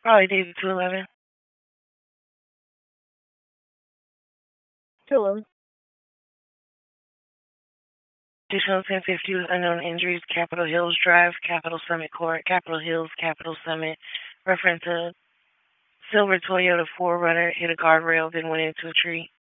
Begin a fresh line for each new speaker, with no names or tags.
Probably dated 211.
211.
1050 with unknown injuries. Capitol Hills Drive, Capitol Summit Court, Capitol Hills, Capitol Summit. Reference a silver Toyota 4Runner hit a guardrail, then went into a tree.